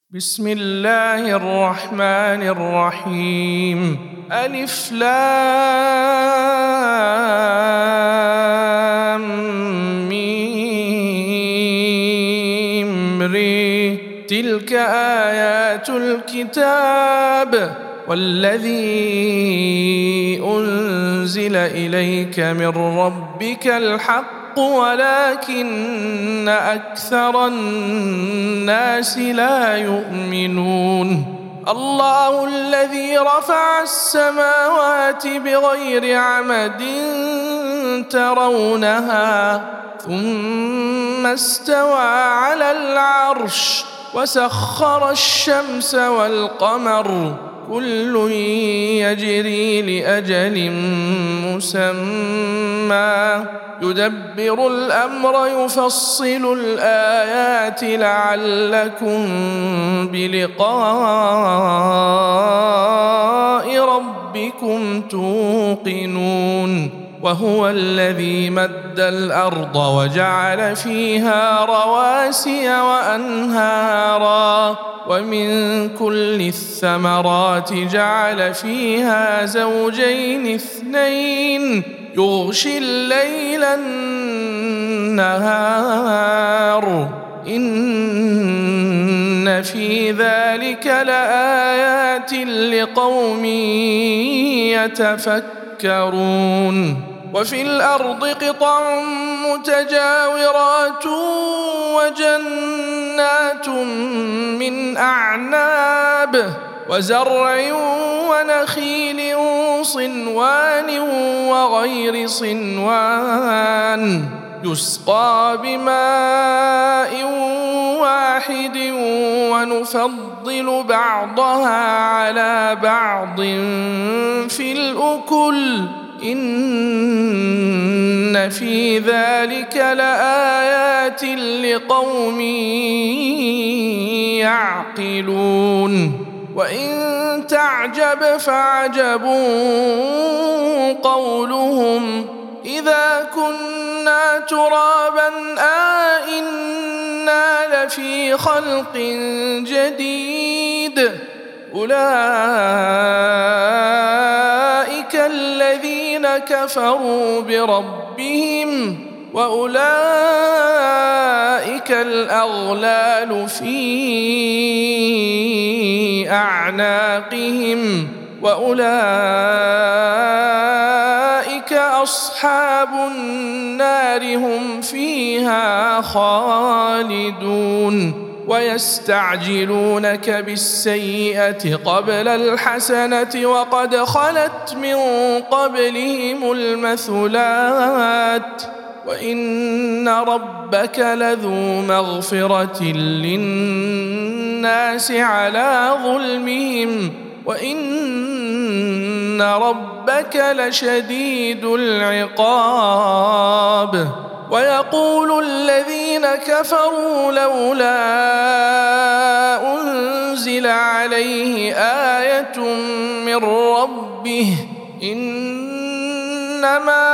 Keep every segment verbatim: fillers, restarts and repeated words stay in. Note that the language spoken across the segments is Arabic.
بسم الله الرحمن الرحيم ألف لام ميم ري تلك آيات الكتاب والذي أنزل إليك من ربك الحق ولكن أكثر الناس لا يؤمنون الله الذي رفع السماوات بغير عمد ترونها ثم استوى على العرش وسخر الشمس والقمر كل يجري لأجل مسمى يدبر الأمر يفصل الآيات لعلكم بلقاء ربكم توقنون وهو الذي مد الأرض وجعل فيها رواسي وأنهارا ومن كل الثمرات جعل فيها زوجين اثنين يغشي الليل النهار إن في ذلك لآيات لقوم يتفكرون وفي الأرض قطع متجاورات وجنات من أعناب وزرع ونخيل صنوان وغير صنوان يسقى بماء واحد ونفضل بعضها على بعض في الأكل إن في ذلك لآيات لقوم يعقلون وإن تعجب فعجب قولهم إذا كنا ترابا آئنا لفي خلق جديد أولئك الذين كفروا بربهم وأولئك الأغلال في أعناقهم وأولئك أصحاب النار هم فيها خالدون ويستعجلونك بالسيئة قبل الحسنة وقد خلت من قبلهم المثلات وإن ربك لذو مغفرة للناس على ظلمهم وإن ربك لشديد العقاب ويقول الذين كفروا لولا أنزل عليه آية من ربه إنما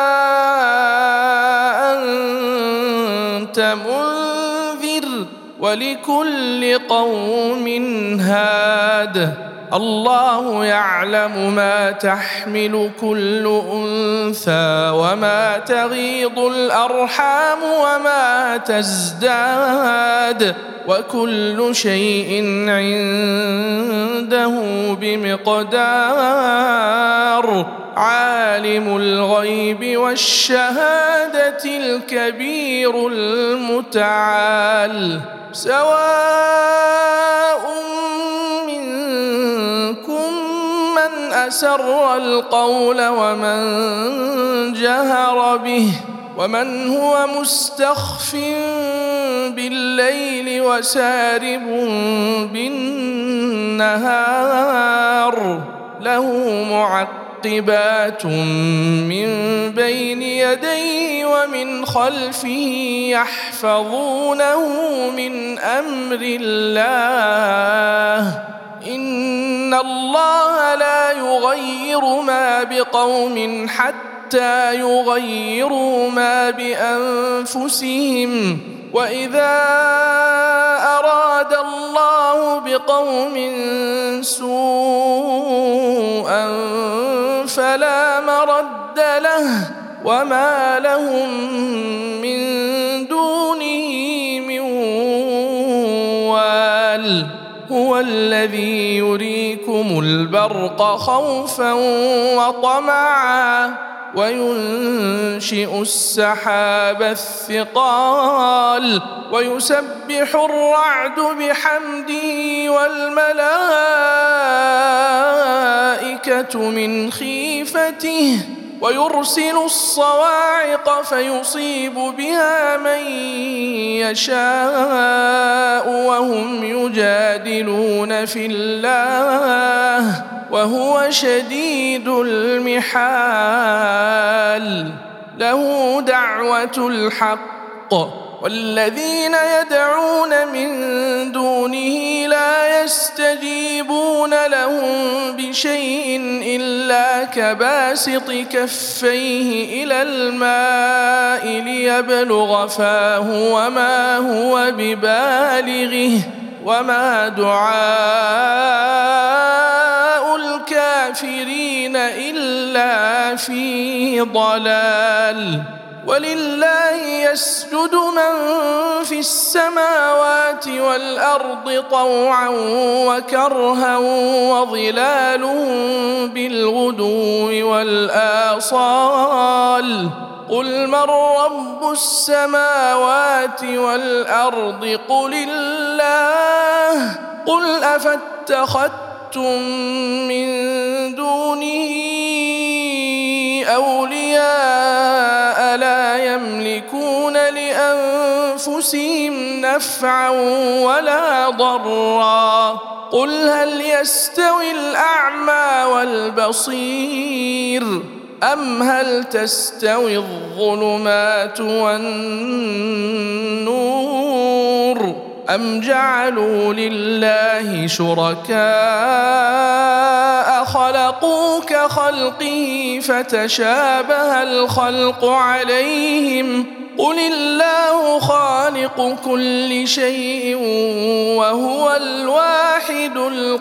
أنت منذر ولكل قوم هاد الله يعلم ما تحمل كل أنثى وما تغيض الأرحام وما تزداد وكل شيء عنده بمقدار عالم الغيب والشهادة الكبير المتعال سواء منكم من أسر القول ومن جهر به ومن هو مستخف بالليل وسارب بالنهار له معقبات من بين يديه ومن خلفه يحفظونه من أمر الله إن الله لا يغير ما بقوم حتى يغيروا ما بأنفسهم وإذا أراد الله بقوم سوءا فلا مرد له وما لهم من دونه من وال هو الذي يريكم البرق خوفا وطمعا وينشئ السحاب الثقال ويسبح الرعد بحمده والملائكة من خيفته ويرسل الصواعق فيصيب بها من يشاء وهم يجادلون في الله وهو شديد المحال له دعوة الحق والذين يدعون من دونه لا يستجيبون لهم بشيء إلا كباسط كفيه إلى الماء ليبلغ فاه وما هو ببالغه وما دعاء الكافرين إلا في ضلال ولله يسجد من في السماوات والأرض طوعا وكرها وظلالهم بالغدو والآصال قل من رب السماوات والأرض قل الله قل أفاتخذتم من دونه أولياء لا يملكون لأنفسهم نفعا ولا ضرا قل هل يستوي الأعمى والبصير أم هل تستوي الظلمات والنور أم جعلوا لله شركاء خلقوا كخلقه فتشابه الخلق عليهم قل الله خالق كل شيء وهو الواحد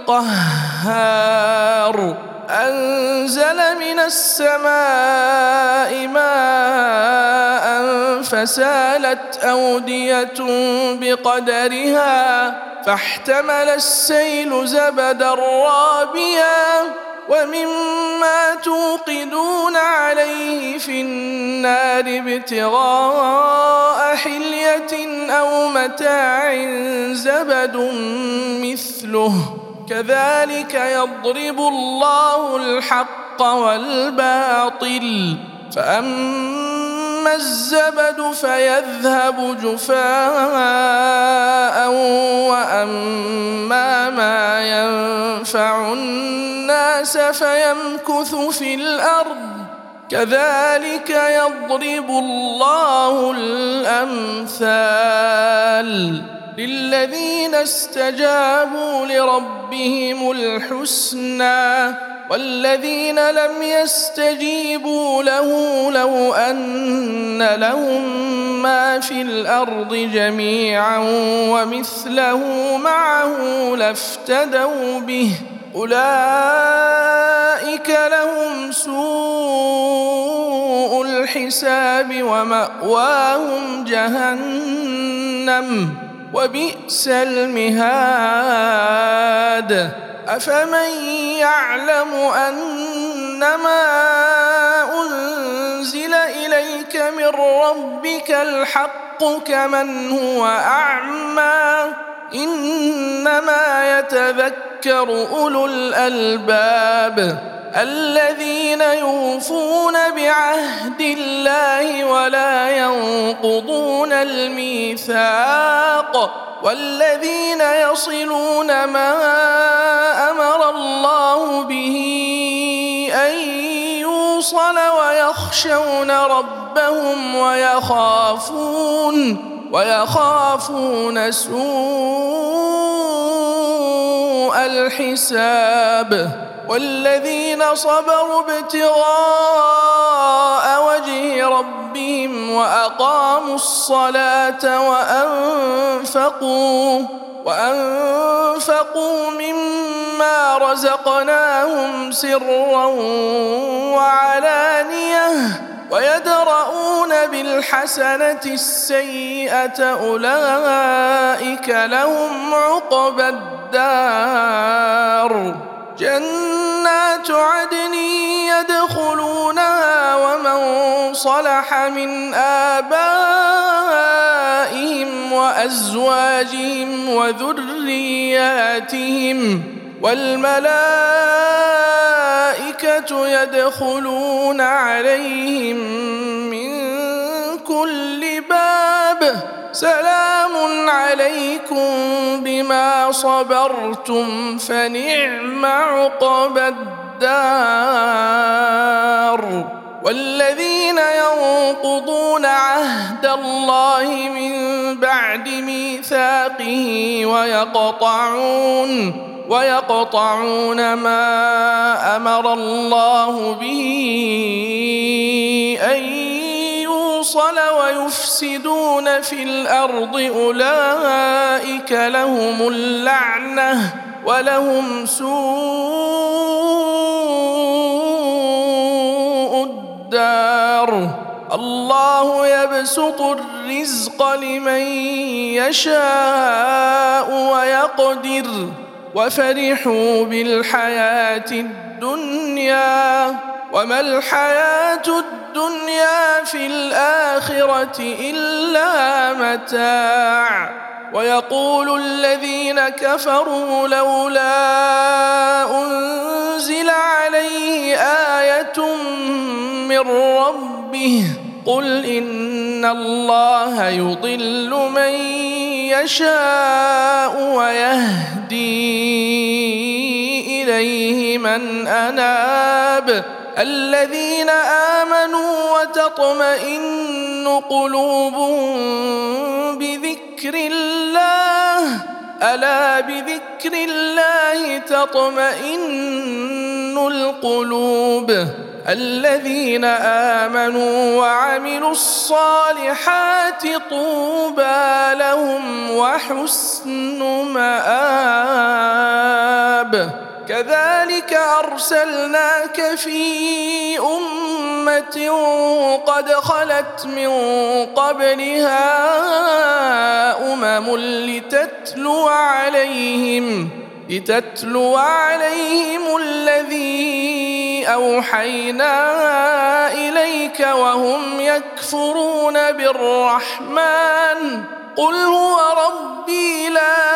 القهار أنزل من السماء ماء فسالت أودية بقدرها فاحتمل السيل زبدا رابيا ومما توقدون عليه في النار ابتغاء حلية أو متاع زبد مثله كذلك يضرب الله الحق والباطل فأما الزبد فيذهب جفاء وأما ما ينفع الناس فيمكث في الأرض كذلك يضرب الله الأمثال للذين استجابوا لربهم الحسنى والذين لم يستجيبوا له لو أن لهم ما في الأرض جميعا ومثله معه لافتدوا به أولئك لهم سوء الحساب ومأواهم جهنم وبئس المهاد أفمن يعلم أنما أنزل إليك من ربك الحق كمن هو أعمى إنما يتذكر أولو الألباب الذين يوفون بعهد الله ولا ينقضون الميثاق والذين يصلون ما أمر الله به أن يوصل ويخشون ربهم ويخافون ويخافون سوء الحساب والذين صبروا ابتغاء وجه ربهم وأقاموا الصلاة وأنفقوا وأنفقوا مما رزقناهم سرا وعلانية ويدرؤون بالحسنة السيئة أولئك لهم عقبى الدار جنات عدن يدخلونها ومن صلح من آبائهم وأزواجهم وذرياتهم والملائكة يدخلون عليهم من كل باب سلام عليكم بما صبرتم فنعم عقبى الدار والذين ينقضون عهد الله من بعد ميثاقه ويقطعون ويقطعون ما أمر الله به أن يوصل ويفسدون في الأرض أولئك لهم اللعنة ولهم سوء الدار الله يبسط الرزق لمن يشاء ويقدر وفرحوا بالحياة الدنيا وما الحياة الدنيا في الآخرة إلا متاع ويقول الذين كفروا لولا أنزل عليه آية من ربه قل إن الله يضل من يشاء ويهدي إليه من أناب الذين آمنوا وتطمئن قلوبهم بذكر الله ألا بذكر الله تطمئن القلوب الذين آمنوا وعملوا الصالحات طوبى لهم وحسن مآب كذلك أرسلناك في أمة قد خلت من قبلها أمم لتتلو عليهم لتتلو عليهم الذي أوحينا إليك وهم يكفرون بالرحمن قل هو ربي لا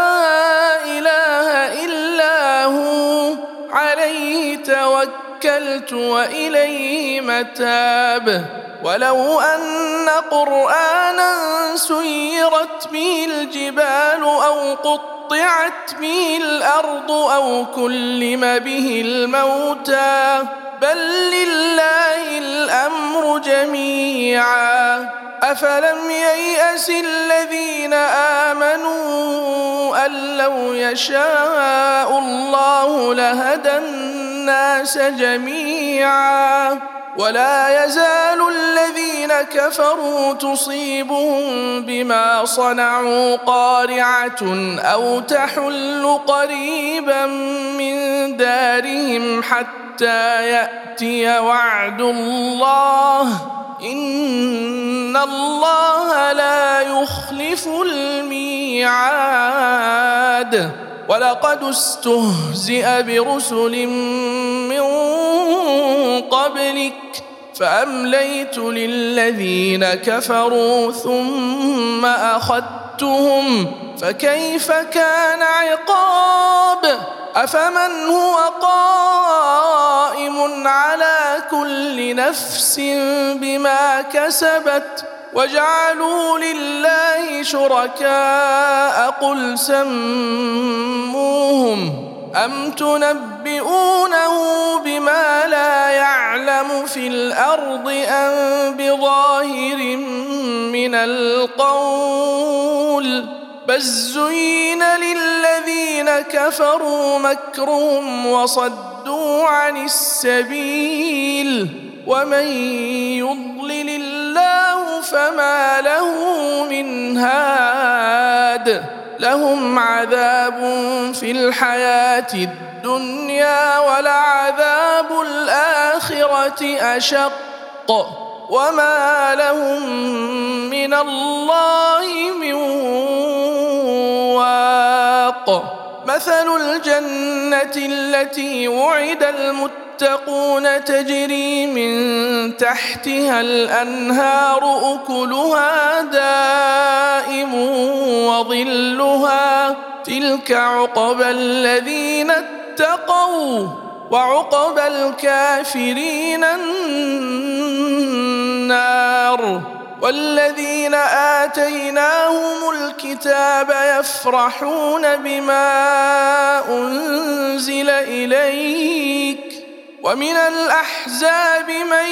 إله إلا هو عليه توكلت وإليه متاب ولو أن قرآنا سيرت به الجبال أو قطعت به الأرض أو كلم به الموتى بل لله الأمر جميعا أفلم ييأس الذين آمنوا أن لو يشاء الله لهدى الناس جميعا ولا يزال الذين كفروا تصيبهم بما صنعوا قارعة أو تحل قريبا من دارهم حتى يأتي وعد الله إن الله لا يخلف الميعاد ولقد استهزئ برسل من قبلك فأمليت للذين كفروا ثم أخذتهم فكيف كان عقاب أفمن هو قائم على كل نفس بما كسبت وجعلوا لله شركاء قل سموهم أم تنبئونه بما لا يعلم في الأرض أم بظاهر من القول بل زين للذين كفروا مكرهم وصدوا عن السبيل ومن يضلل الله فما له من هاد لهم عذاب في الحياة الدنيا ولعذاب الآخرة أشق وما لهم من الله من واق. مثل الجنة التي وعد المتقون تجري من تحتها الأنهار أكلها دائم وظلها تلك عقبى الذين اتقوا وعقبى الكافرين النار. والذين آتيناهم الكتاب يفرحون بما أنزل إليك ومن الأحزاب من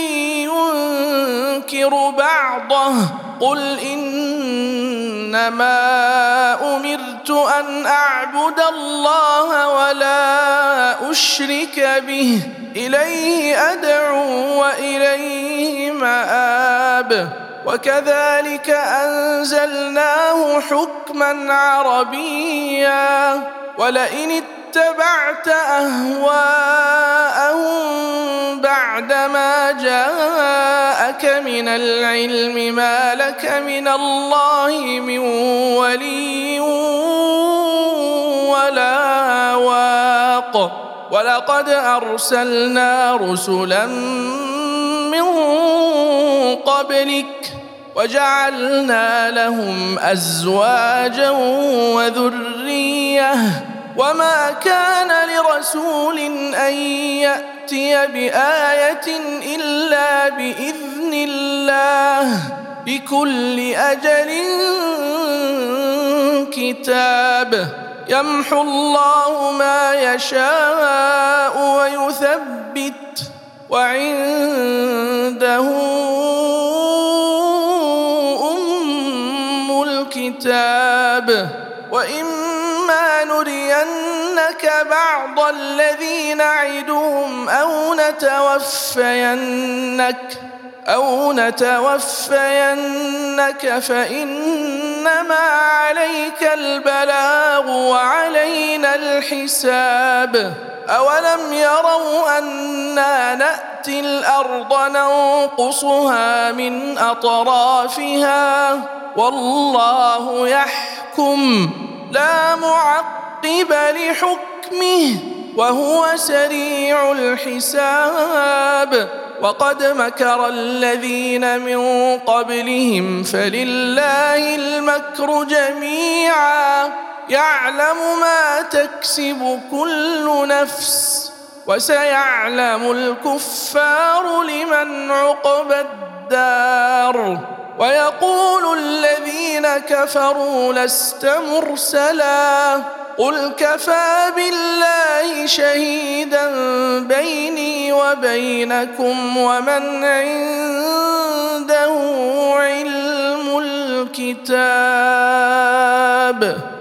ينكر بعضه قل إنما أمرت أن أعبد الله ولا أشرك به إليه أدعو وإليه مآب. وكذلك أنزلناه حكما عربيا ولئن اتبعت أهواءهم بعدما جاءك من العلم ما لك من الله من ولي ولا واق. ولقد أرسلنا رسلا من قبلك وجعلنا لهم أزواجا وذرية وما كان لرسول أن يأتي بآية إلا بإذن الله بكل أجل كتاب. يمحو الله ما يشاء ويثبت وعنده أم الكتاب. وإما نرينك بعض الذي نعدهم أو نتوفينك أو نتوفينك فإنما عليك البلاغ وعلينا الحساب. أولم يروا أنا نأتي الأرض ننقصها من أطرافها والله يحكم لا معقب لحكمه وهو سريع الحساب. وقد مكر الذين من قبلهم فلله المكر جميعا يعلم ما تكسب كل نفس وسيعلم الكفار لمن عقبى الدار. ويقول الذين كفروا لست مرسلا قل كفى بالله شهيدا بيني وبينكم ومن عنده علم الكتاب.